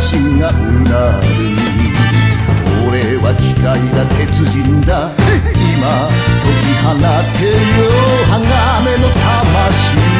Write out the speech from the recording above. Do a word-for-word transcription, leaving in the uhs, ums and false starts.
心がうなる。俺は機械だ鉄人だ今解き放てよ鋼の魂。